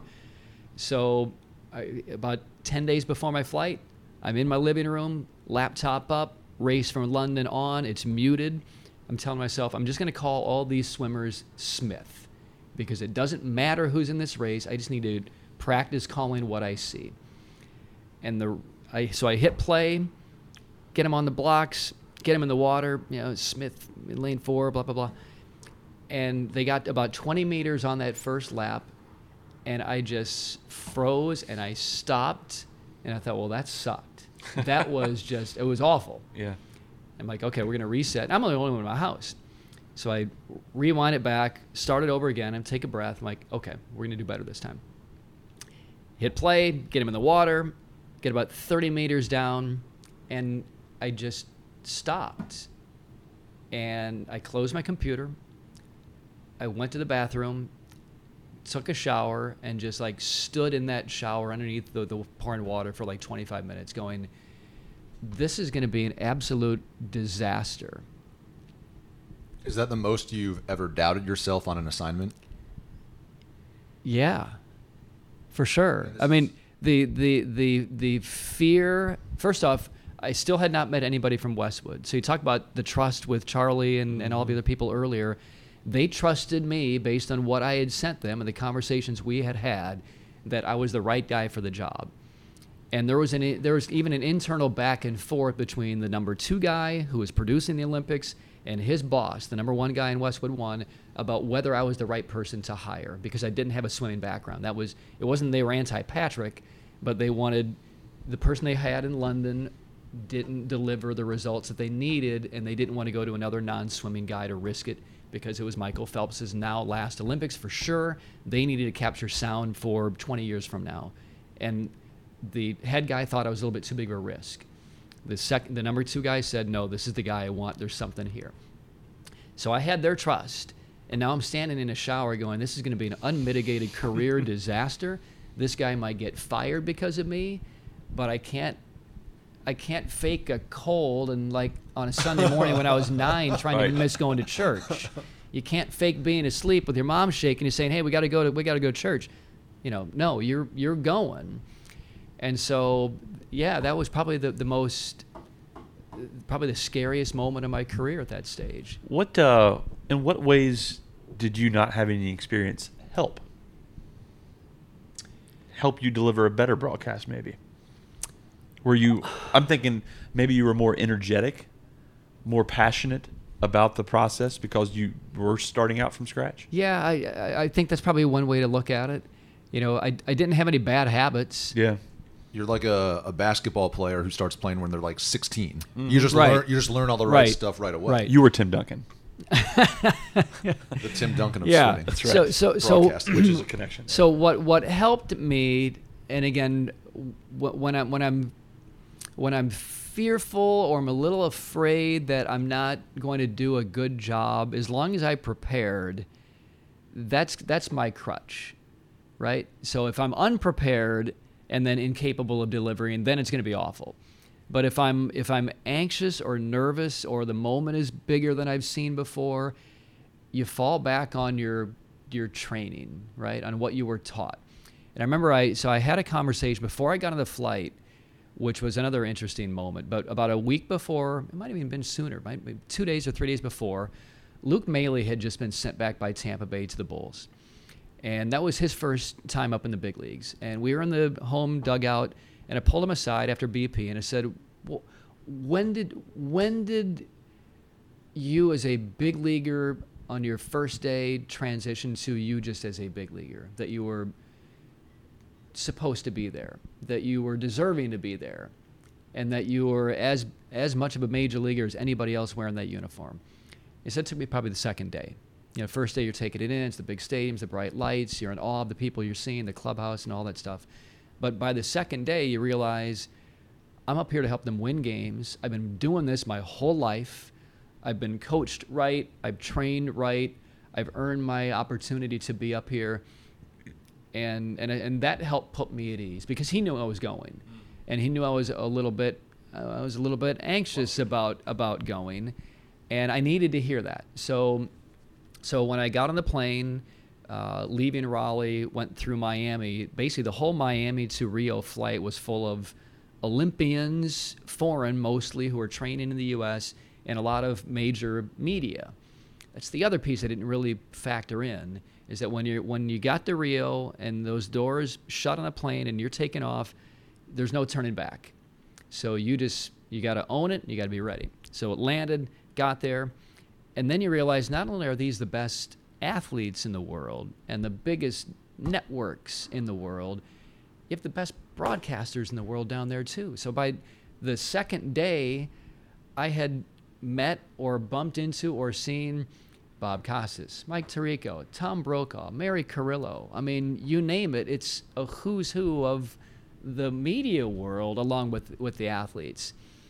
So I, about ten days before my flight, I'm in my living room, laptop up, race from London on, it's muted. I'm telling myself, I'm just going to call all these swimmers Smith because it doesn't matter who's in this race. I just need to practice calling what I see. And the I so I hit play, get them on the blocks, get them in the water, you know, Smith in lane four, blah, blah, blah. And they got about twenty meters on that first lap, and I just froze and I stopped, and I thought, well, that sucked. That was just, it was awful. Yeah. I'm like, okay, we're going to reset. I'm the only one in my house. So I rewind it back, start it over again, and take a breath. I'm like, okay, we're going to do better this time. Hit play, get him in the water, get about thirty meters down, and I just stopped. And I closed my computer. I went to the bathroom, took a shower, and just like stood in that shower underneath the, the pouring water for like twenty-five minutes going, this is going to be an absolute disaster. Is that the most you've ever doubted yourself on an assignment? Yeah, for sure. I mean, the, the, the, the fear, first off, I still had not met anybody from Westwood. So you talk about the trust with Charlie and, and all the other people earlier. They trusted me based on what I had sent them and the conversations we had had that I was the right guy for the job. And there was an there was even an internal back and forth between the number two guy who was producing the Olympics and his boss, the number one guy in Westwood One, about whether I was the right person to hire because I didn't have a swimming background. That was it wasn't they were anti-Patrick, but they wanted the person they had in London didn't deliver the results that they needed, and they didn't want to go to another non-swimming guy to risk it because it was Michael Phelps's now last Olympics for sure. They needed to capture sound for twenty years from now. And the head guy thought I was a little bit too big of a risk. The second, the number two guy said, no, this is the guy I want. There's something here. So I had their trust, and now I'm standing in a shower going, this is going to be an unmitigated career disaster. This guy might get fired because of me, but I can't I can't fake a cold and like on a Sunday morning when I was nine trying right. to miss going to church. You can't fake being asleep with your mom shaking and saying, "Hey, we got to go to we got to go to church." You know, no, you're you're going. And so, yeah, that was probably the, the most probably the scariest moment of my career at that stage. What uh in what ways did you not have any experience help? Help you deliver a better broadcast, maybe? Were you, I'm thinking maybe you were more energetic, more passionate about the process because you were starting out from scratch? Yeah, I, I- I think that's probably one way to look at it. You know, I, I didn't have any bad habits. Yeah. You're like a, a basketball player who starts playing when they're like sixteen. You just Right. learn you just learn all the right, Right. stuff right away. Right. You were Tim Duncan. The Tim Duncan of Yeah, swimming. That's right. So so so Broadcasting. Which is a connection. So what what helped me, and again, wh- when I when I'm when I'm fearful or I'm a little afraid that I'm not going to do a good job, as long as I prepared, that's that's my crutch, right? So if I'm unprepared and then incapable of delivering, then it's going to be awful. But if I'm if I'm anxious or nervous or the moment is bigger than I've seen before, you fall back on your your training, right? On what you were taught. And I remember I so I had a conversation before I got on the flight, which was another interesting moment. But about a week before, it might have even been sooner, might be two days or three days before, Luke Maley had just been sent back by Tampa Bay to the Bulls. And that was his first time up in the big leagues. And we were in the home dugout, and I pulled him aside after B P, and I said, well, when did when did you as a big leaguer on your first day transition to you just as a big leaguer, that you were supposed to be there, that you were deserving to be there, and that you were as as much of a major leaguer as anybody else wearing that uniform? He said it took me probably the second day. You know, first day you're taking it in, it's the big stadiums, the bright lights, you're in awe of the people you're seeing, the clubhouse and all that stuff. But by the second day, you realize, I'm up here to help them win games. I've been doing this my whole life. I've been coached right. I've trained right. I've earned my opportunity to be up here. And and and that helped put me at ease because he knew I was going. And he knew I was a little bit uh, I was a little bit anxious about about going, and I needed to hear that. So so when I got on the plane, uh, leaving Raleigh, went through Miami, basically the whole Miami to Rio flight was full of Olympians, foreign mostly, who were training in the U S, and a lot of major media. That's the other piece I didn't really factor in, is that when you when you got to Rio and those doors shut on a plane and you're taking off, there's no turning back. So you just, you got to own it, you got to be ready. So it landed, got there, and then you realize not only are these the best athletes in the world and the biggest networks in the world, you have the best broadcasters in the world down there too. So by the second day, I had met or bumped into or seen Bob Costas, Mike Tirico, Tom Brokaw, Mary Carrillo. I mean, you name it, it's a who's who of the media world along with, with the athletes.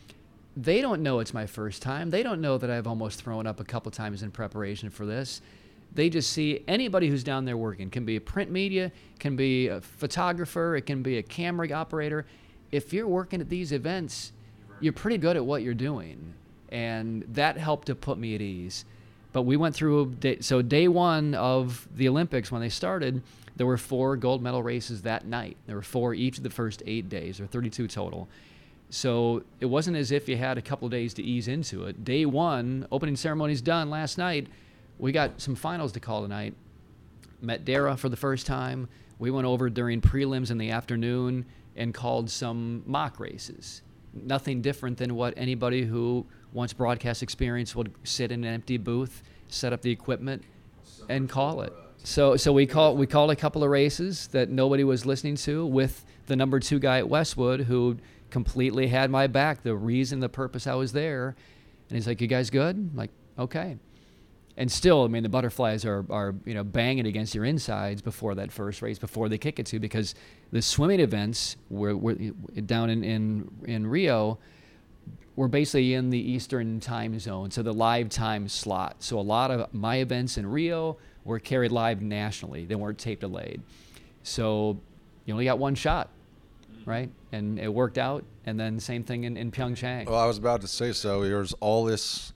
They don't know it's my first time. They don't know that I've almost thrown up a couple times in preparation for this. They just see anybody who's down there working. Can be a print media, can be a photographer, it can be a camera operator. If you're working at these events, you're pretty good at what you're doing. And that helped to put me at ease. But we went through, day, so day one of the Olympics, when they started, there were four gold medal races that night. There were four each of the first eight days, or thirty-two total. So it wasn't as if you had a couple of days to ease into it. Day one, opening ceremony's done last night. We got some finals to call tonight. Met Dara for the first time. We went over during prelims in the afternoon and called some mock races. Nothing different than what anybody who wants broadcast experience would sit in an empty booth, set up the equipment, and call it. So so we call we called a couple of races that nobody was listening to with the number two guy at Westwood, who completely had my back, the reason, the purpose I was there. And he's like, "You guys good?" I'm like, "Okay." And still, I mean, the butterflies are, are you know, banging against your insides before that first race, before they kick it to, because the swimming events were, were down in, in, in Rio were basically in the Eastern time zone, so the live time slot. So a lot of my events in Rio were carried live nationally. They weren't tape delayed. So you only got one shot, right? And it worked out. And then same thing in, in Pyeongchang. Well, I was about to say, so there's all this,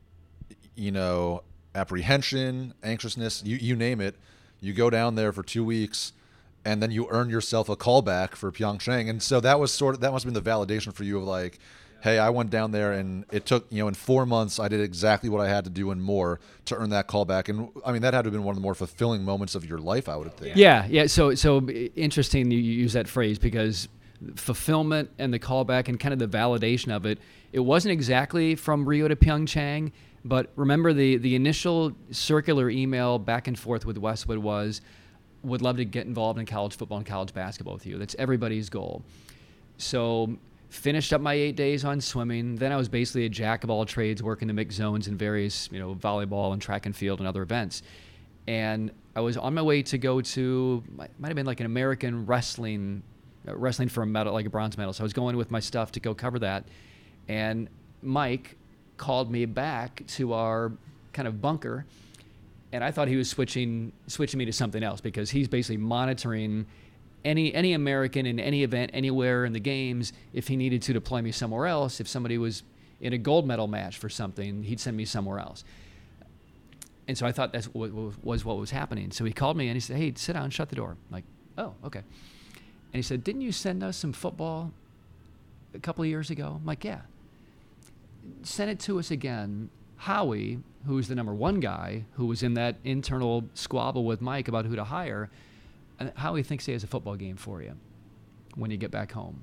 you know, apprehension, anxiousness, you, you name it. You go down there for two weeks and then you earn yourself a callback for Pyeongchang. And so that was sort of, that must have been the validation for you of like, hey, I went down there and it took, you know, in four months, I did exactly what I had to do and more to earn that call back. And I mean, that had to have been one of the more fulfilling moments of your life, I would think. Yeah, yeah. So, so interesting you use that phrase because fulfillment and the callback and kind of the validation of it, it wasn't exactly from Rio to Pyeongchang, but remember the, the initial circular email back and forth with Westwood was, would love to get involved in college football and college basketball with you. That's everybody's goal. So finished up my eight days on swimming. Then I was basically a jack of all trades, working the mixed zones in various, you know, volleyball and track and field and other events. And I was on my way to go to, might, might have been like an American wrestling, uh, wrestling for a medal, like a bronze medal. So I was going with my stuff to go cover that. And Mike called me back to our kind of bunker. And I thought he was switching switching me to something else because he's basically monitoring any any American in any event, anywhere in the games. If he needed to deploy me somewhere else, if somebody was in a gold medal match for something, he'd send me somewhere else. And so I thought that's what was what was happening. So he called me and he said, "Hey, sit down, shut the door." I'm like, "Oh, okay." And he said, "Didn't you send us some football a couple of years ago?" I'm like, "Yeah." "Send it to us again." Howie, who's the number one guy, who was in that internal squabble with Mike about who to hire, and Howie thinks he has a football game for you when you get back home.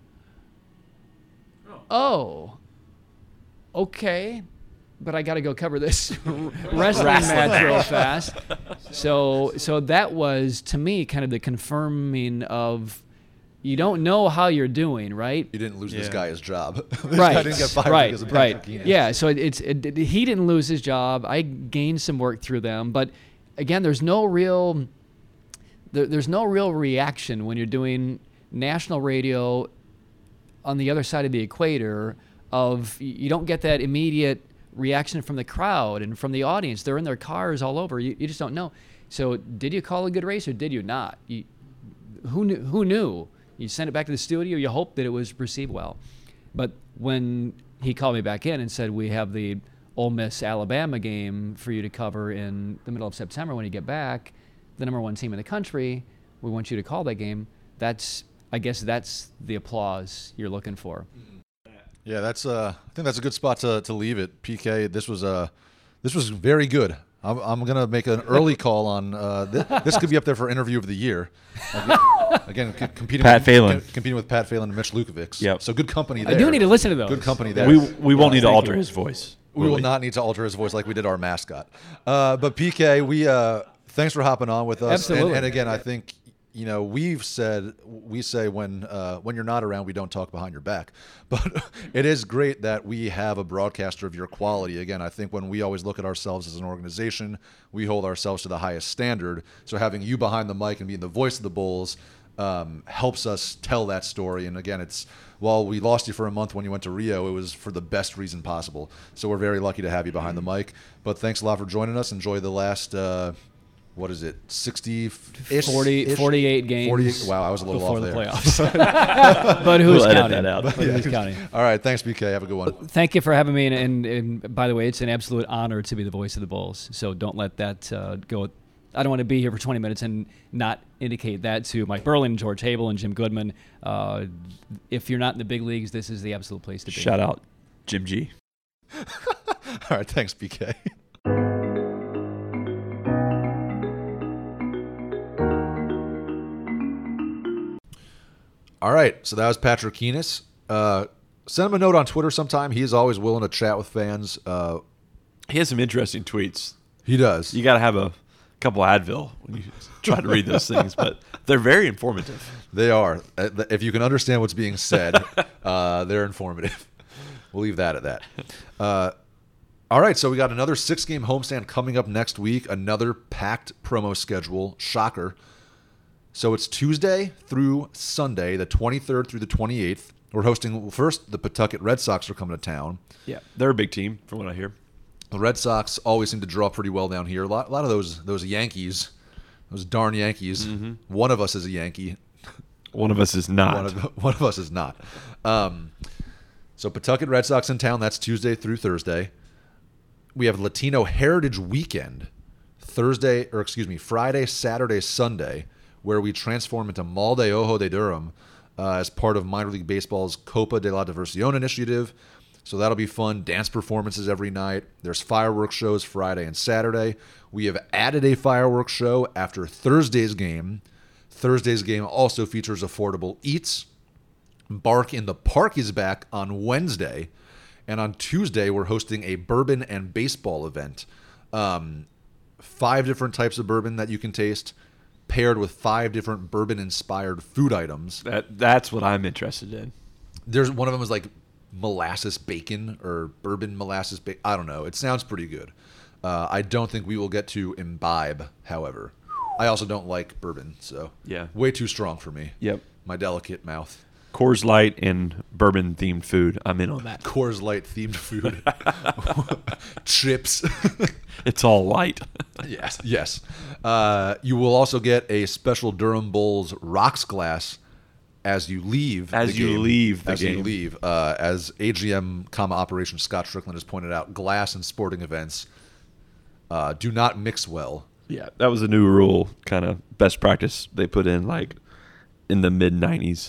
Oh. Oh. Okay. But I got to go cover this wrestling match real fast. So, so that was, to me, kind of the confirming of you don't know how you're doing, right? You didn't lose Yeah. this guy his job. This Right, guy didn't get fired right, because of right. Patrick Keenan. Yeah, so it, it's it, it- he didn't lose his job. I gained some work through them, but again, there's no real there, there's no real reaction when you're doing national radio on the other side of the equator. Of you don't get that immediate reaction from the crowd and from the audience. They're in their cars all over. You, you just don't know. So, did you call a good race or did you not? You, who knew? Who knew? You sent it back to the studio. You hope that it was received well. But when he called me back in and said, we have the Ole Miss Alabama game for you to cover in the middle of September when you get back, the number one team in the country, we want you to call that game. That's, I guess that's the applause you're looking for. Yeah, that's. Uh, I think that's a good spot to, to leave it. P K, this was uh, this was very good. I'm, I'm gonna make an early call on uh, th- this. Could be up there for interview of the year. Again, again c- competing Pat with, Phelan. c- competing with Pat Phelan and Mitch Lukovics. Yep. So good company I there. do need to listen to those. Good company there. We we won't need to Thank alter you. his voice. We will not need to alter his voice like we did our mascot. Uh, but P K, we uh, thanks for hopping on with us. Absolutely. And, and again, I think you know we've said we say when uh, when you're not around, we don't talk behind your back. But it is great that we have a broadcaster of your quality. Again, I think when we always look at ourselves as an organization, we hold ourselves to the highest standard. So having you behind the mic and being the voice of the Bulls um, helps us tell that story. And again, it's while we lost you for a month when you went to Rio, it was for the best reason possible. So we're very lucky to have you behind the mic. But thanks a lot for joining us. Enjoy the last, uh, what is it, sixty-ish? forty, forty-eight games forty-eight Wow, I was a little before off the there. playoffs. But who's We'll edit counting? that out. But who's counting? All right, thanks, B K. Have a good one. Thank you for having me. And, and, and by the way, it's an absolute honor to be the voice of the Bulls. So don't let that uh, go. I don't want to be here for twenty minutes and not indicate that to Mike Berlin, George Hable, and Jim Goodman. Uh, if you're not in the big leagues, this is the absolute place to be. Shout out Jim G. All right, thanks, B K. All right, so that was Patrick Keenis. Uh, send him a note on Twitter sometime. He is always willing to chat with fans. Uh, He has some interesting tweets. he does. You got to have a couple Advil when you try to read those things, but they're very informative. They are. Uh, th- If you can understand what's being said, uh, they're informative. We'll leave that at that. Uh, all right, so we got another six-game homestand coming up next week. Another packed promo schedule. Shocker. So it's Tuesday through Sunday, the twenty-third through the twenty-eighth. We're hosting, well, first, the Pawtucket Red Sox are coming to town. Yeah, they're a big team from what I hear. The Red Sox always seem to draw pretty well down here. A lot, a lot of those those Yankees, those darn Yankees. Mm-hmm. One of us is a Yankee. One of us is not. One of, one of us is not. Um, so Pawtucket Red Sox in town. That's Tuesday through Thursday. We have Latino Heritage Weekend, Thursday, or excuse me, Friday, Saturday, Sunday, where we transform into Mal de Ojo de Durham. uh, as part of minor league baseball's Copa de la Diversión initiative. So that'll be fun. Dance performances every night. There's fireworks shows Friday and Saturday. We have added a fireworks show after Thursday's game. Thursday's game also features affordable eats. Bark in the Park is back on Wednesday. And on Tuesday, we're hosting a bourbon and baseball event. Um, five different types of bourbon that you can taste, paired with five different bourbon-inspired food items. That that's what I'm interested in. There's one of them is like molasses bacon or bourbon molasses bacon. I don't know. It sounds pretty good. Uh, I don't think we will get to imbibe, however. I also don't like bourbon, so Yeah. way too strong for me. Yep. My delicate mouth. Coors Light and bourbon themed food. I'm in on that. Coors Light themed food. Chips. It's all light. Yes, yes. Uh, you will also get a special Durham Bulls rocks glass as you leave. As the you game. leave the as you game. leave. Uh, as A G M, comma Operation Scott Strickland has pointed out, glass and sporting events uh, do not mix well. Yeah, that was a new rule, kind of best practice they put in like in the mid nineties.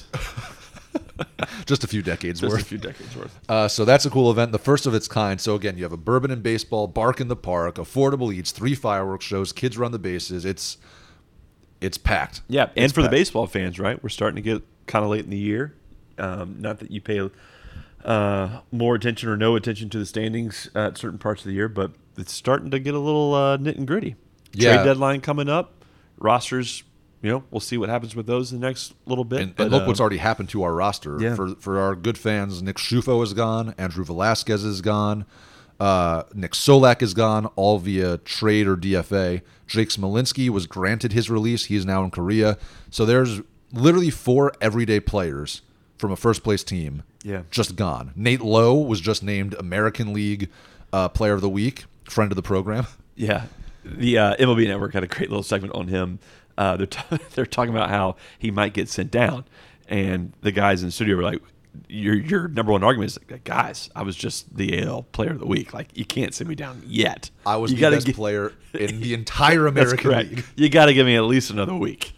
Just a few decades Just worth. a few decades worth. Uh, so that's a cool event, the first of its kind. So again, you have a bourbon and baseball, Bark in the Park, affordable eats, three fireworks shows, kids run the bases. It's it's packed. Yeah, and It's for the packed. baseball fans, right? We're starting to get kind of late in the year. Um, not that you pay uh, more attention or no attention to the standings at certain parts of the year, but it's starting to get a little uh, nit and gritty. Yeah. Trade deadline coming up. Rosters, you know, we'll see what happens with those in the next little bit. And, but, and look uh, what's already happened to our roster. Yeah. For for our good fans, Nick Schufo is gone, Andrew Velasquez is gone, uh, Nick Solak is gone, all via trade or D F A. Jake Smolinski was granted his release. He is now in Korea. So there's literally four everyday players from a first-place team Yeah. just gone. Nate Lowe was just named American League uh, Player of the Week, friend of the program. Yeah, the uh, M L B Network had a great little segment on him. Uh, they're t- they're talking about how he might get sent down, and the guys in the studio were like, "Your your number one argument is like, guys, I was just the A L Player of the Week. Like, you can't send me down yet. I was you the gotta best gi- player in the entire That's American correct. League. You got to give me at least another week."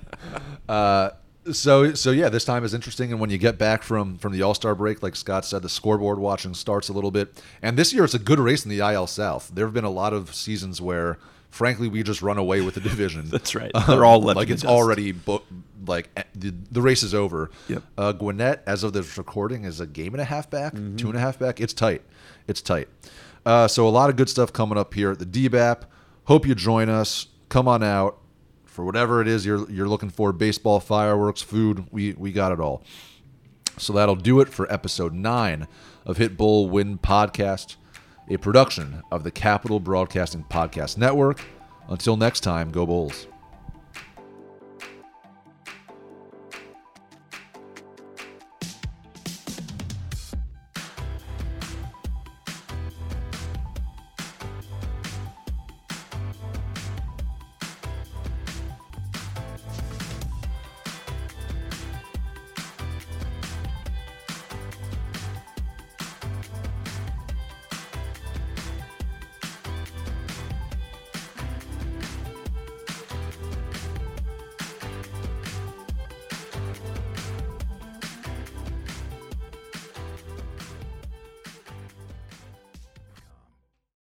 Uh, so so yeah, this time is interesting, and when you get back from from the All Star break, like Scott said, the scoreboard watching starts a little bit. And this year, it's a good race in the I L South. There have been a lot of seasons where, frankly, we just run away with the division. That's right. They're all left like in the it's dust. already bo- like eh, the, the race is over. Yep. Uh, Gwinnett, as of this recording, is a game and a half back, Mm-hmm. two and a half back. It's tight. It's tight. Uh, so a lot of good stuff coming up here at the D B A P. Hope you join us. Come on out. For whatever it is you're you're looking for, baseball, fireworks, food, we, we got it all. So that'll do it for episode nine of Hit Bull Win Podcast, a production of the Capital Broadcasting Podcast Network. Until next time, go Bulls.